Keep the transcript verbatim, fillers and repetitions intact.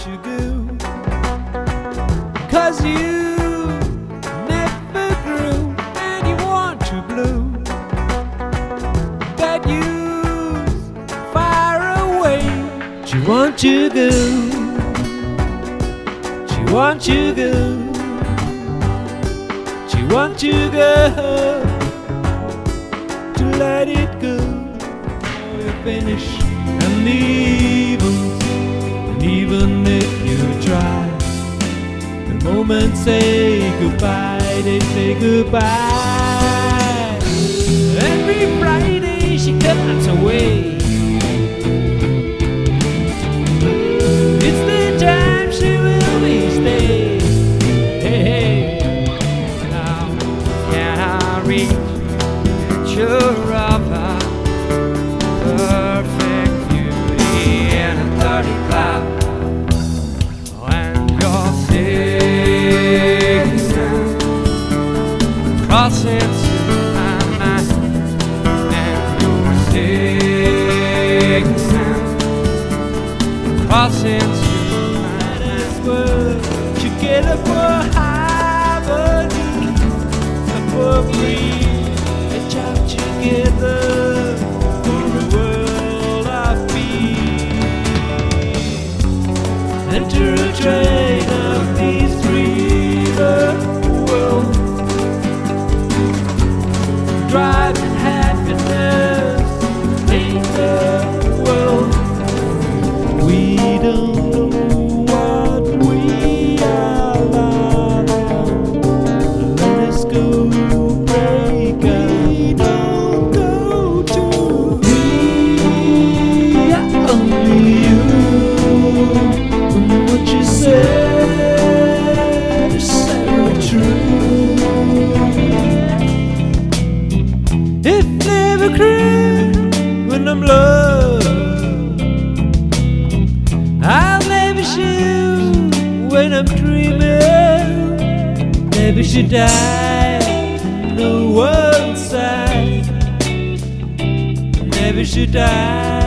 you go, 'cause you never grew and you want to blow. That you's far away. She wants you go. She wants you go. She wants you go. To let it go. You finish and leave 'em. And even if you try, the moment say goodbye, they say goodbye. Every Friday she comes away. It's the time she will be staying. Hey, hey. Now can I reach your offer? Perfect beauty in a dirty cloud. And you're singing sound crossing through my mind. And you're singing sound crossing through my mind. As well, together for harmony, for free, a job together. Enter a train of these river world, driving happiness in the world. We don't know what we are now. Let us go break out. We don't go to. We are only you. What you said is so true. It never cruel when I'm lost. I'll never shoot when I'm dreaming. Never should die, no one side. Never should die.